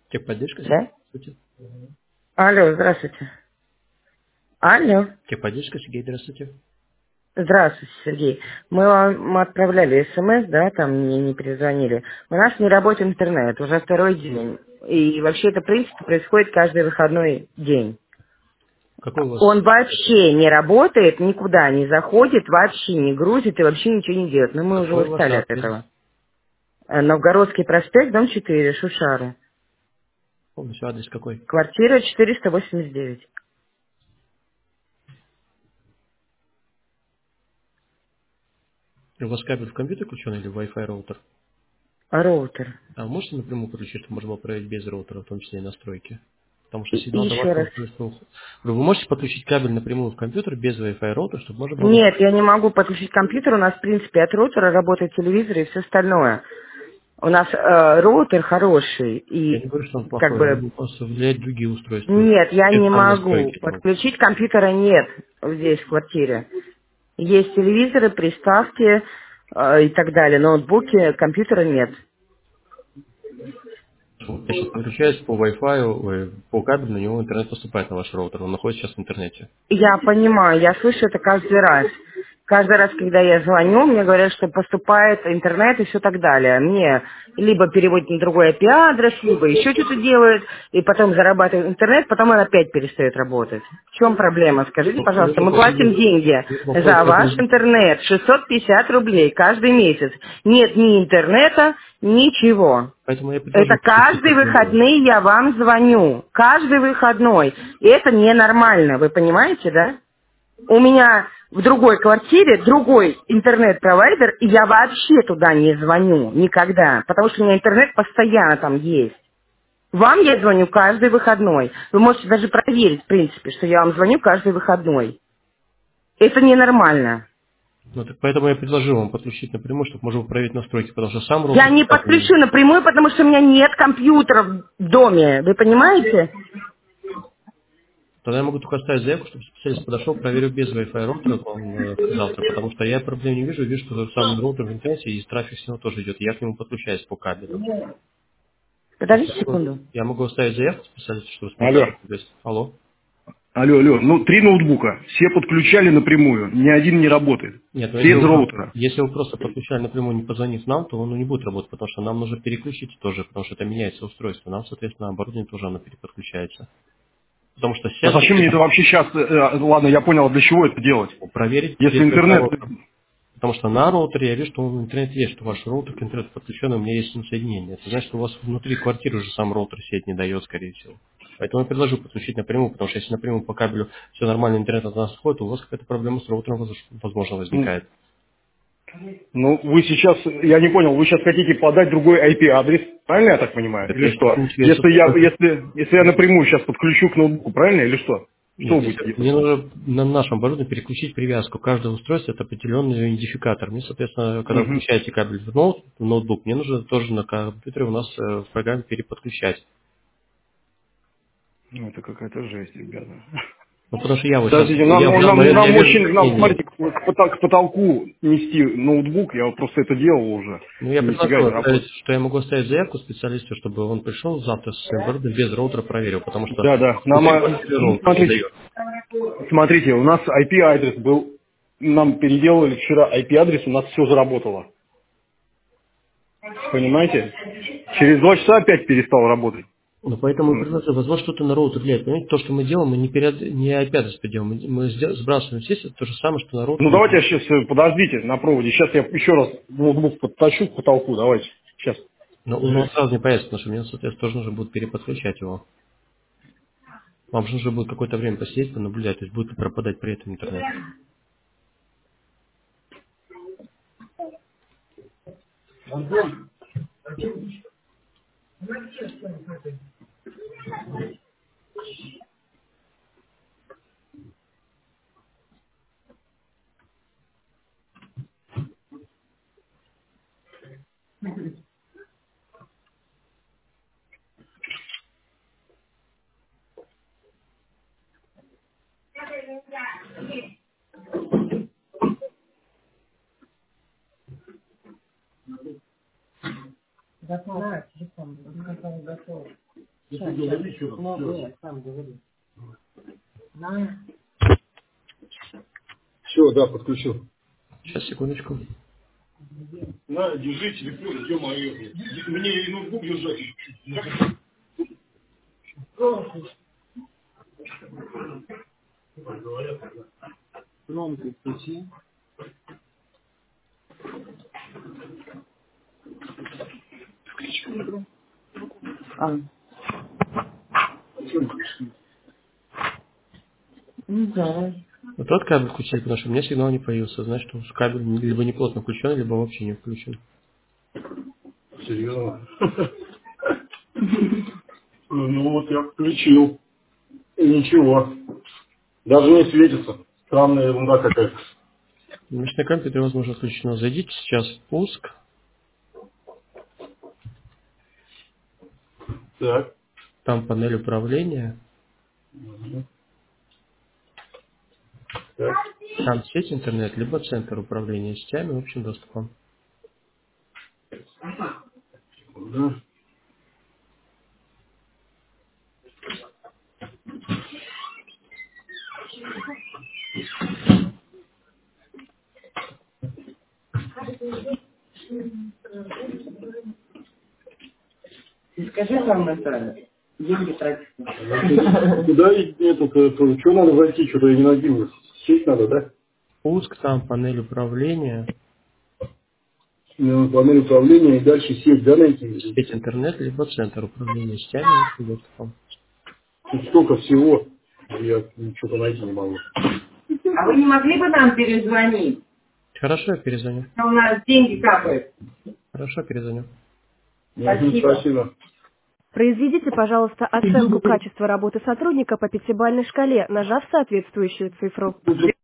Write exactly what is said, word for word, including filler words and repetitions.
Техподдержка, Да? здравствуйте. Алло, здравствуйте. Алло. Техподдержка, Сергей, здравствуйте. Здравствуйте, Сергей. Мы вам отправляли смс, да, там мне не перезвонили. У нас не работает интернет уже второй день. И вообще это, в принципе, происходит каждый выходной день. Какой у вас... Он вообще не работает, никуда не заходит, вообще не грузит и вообще ничего не делает. Но мы уже Какой у вас устали от адрес? этого. Э, Новгородский проспект, дом четыре, Шушары. Полностью адрес какой? Квартира четыреста восемьдесят девять. У вас кабель в компьютер включен или Wi-Fi роутер? Роутер. А вы можете напрямую подключить, чтобы можно было проверить без роутера, в том числе и настройки? Потому что И, и сигнал до еще вашего раз. устройства уходит. Вы можете подключить кабель напрямую в компьютер без Wi-Fi роутера, чтобы можно было... Нет, я не могу подключить компьютер. У нас, в принципе, от роутера работает телевизор и все остальное. У нас э, роутер хороший. Я не И говорю, что он как плохой, он бы... будет просто влиять другие устройства. Нет, я Те не самые могу. настройки. Ну, Подключить компьютера нет здесь, в квартире. Есть телевизоры, приставки э, и так далее. Ноутбуки, компьютера нет. я сейчас подключаюсь по Wi-Fi, ой, по кабелю, на него интернет поступает на ваш роутер, он находится сейчас в интернете. Я понимаю, я слышу это каждый раз. Каждый раз, когда я звоню, мне говорят, что поступает интернет и все так далее. Мне либо переводят на другой ай пи-адрес, либо еще что-то делают, и потом зарабатывают интернет, потом он опять перестает работать. В чем проблема? Скажите, Ну, вы пожалуйста, мы платим находитесь, деньги вы за находитесь в ваш этом... интернет, шестьсот пятьдесят рублей каждый месяц. Нет ни интернета, ничего. Поэтому я Это предложил подключить каждый напрямую. выходный я вам звоню. Каждый выходной. И это ненормально, вы понимаете, да? У меня в другой квартире другой интернет-провайдер, и я вообще туда не звоню никогда, потому что у меня интернет постоянно там есть. Вам я звоню каждый выходной. Вы можете даже проверить, в принципе, что я вам звоню каждый выходной. Это ненормально. Ну, так поэтому я предложил вам подключить напрямую, чтобы можно было проверить настройки, потому что сам Я роутер не кабельный. подключу напрямую, потому что у меня нет компьютера в доме. Вы понимаете? Тогда я могу только оставить заявку, чтобы специалист подошел, проверил без Wi-Fi роутера вам э, завтра, потому что я проблем не вижу, вижу, что сам роутер в интернете и трафик с него тоже идет. Я к нему подключаюсь по кабелю. То есть Подождите я могу, секунду. я могу оставить заявку специалисту, чтобы Алло. смотрел. То есть, алло. Алло, алло. Ну, три ноутбука. Все подключали напрямую. Ни один не работает. Нет, но Все если из вы, про- роутера. если вы просто подключали напрямую, не позвонив нам, то он не будет работать, потому что нам нужно переключить тоже, потому что это меняется устройство. Нам, соответственно, оборудование тоже оно переподключается. Потому что А сейчас, зачем мне это соответственно, вообще сейчас? Ладно, я понял, для чего это делать. проверить Если без Wi-Fi интернет... роутера. Потому что на роутере я вижу, что он в интернете есть, что ваш роутер к интернету подключен, и у меня есть с ним соединение. Это значит, что у вас внутри квартиры уже сам роутер сеть не дает, скорее всего. Поэтому я предложу подключить напрямую, потому что если напрямую по кабелю все нормально, интернет от нас входит, у вас какая-то проблема с роутером, воз- возможно, м, возникает. Ну, вы сейчас... Я не понял, вы сейчас хотите подать другой ай пи-адрес. Правильно я так понимаю? Это Или если что? у тебя есть Если я, устройство. если, если я напрямую сейчас подключу к ноутбуку, правильно? Или что? Что Нет, вы будете если делать? мне нужно на нашем оборудовании переключить привязку. Каждое устройство это определенный идентификатор. Мне, соответственно, когда вы Мгм. включаете кабель в, ноут, в ноутбук, мне нужно тоже на компьютере у нас э, в программе переподключать. Ну, это какая-то жесть, ребята. Ну, потому что я вот сейчас, Подождите, я нам, в данный нам, момент я нам вижу очень, нам, изменения. смотрите, к, пота- к потолку нести ноутбук, я вот просто это делал уже, Ну, я нифига предложил не оставить, работает. что я могу оставить заявку специалисту, чтобы он пришел завтра с своим оборудованием без роутера проверил, потому что Да, да, нам, внутри а, квартиры роутер не смотрите, дает. смотрите, у нас ай пи-адрес был, нам переделали вчера ай пи-адрес, у нас все заработало, понимаете? Через два часа опять перестал работать. Ну, поэтому я Ну предложил, возможно, что-то на роутер влияет. Понимаете, то, что мы делаем, мы не, перед... не ай пи-адрес поделаем, мы, мы сдел- сбрасываем здесь, это то же самое, что на роутер ну, мы давайте я делаем. сейчас, подождите на проводе, сейчас я еще раз ноутбук подтащу к потолку, давайте, сейчас. Но он у нас сразу не появится, потому что мне, соответственно, тоже нужно будет переподключать его. Вам же нужно будет какое-то время посидеть, понаблюдать, то есть будет пропадать при этом интернет. Готово. Телефон. Готово. Если говори, что там. Ну, нет, сам говори. На. Все, да, подключил. Сейчас, секундочку. На, держи телефон, ё-моё. Мне и ноутбук держать чуть-чуть. Громко включи. А. Ну да. Вот тот кабель включили, потому что у меня сигнал не появился. Значит, что кабель либо не плотно включен, либо вообще не включен. Серьезно? Ну вот я включил. И ничего. Даже не светится. Странная ерунда какая-то. Значит, на компьютере, возможно, включено. Зайдите сейчас в пуск. Так. Там панель управления. Так. Там сеть интернет, либо центр управления сетями общим доступом. Да. Скажи нам это. Деньги тратить. Куда этот, что надо зайти, что-то я не набил. Сеть надо, да? Пуск, там панель управления. Ну, панель управления и дальше сеть, да, найти? Сеть интернет, либо центр управления сетями общим доступом. Тут столько всего, я что-то найти не могу. А вы не могли бы нам перезвонить? Хорошо, я перезвоню. У нас деньги капают. Хорошо, перезвоню. Спасибо. Спасибо. Произведите, пожалуйста, оценку качества работы сотрудника по пятибалльной шкале, нажав соответствующую цифру.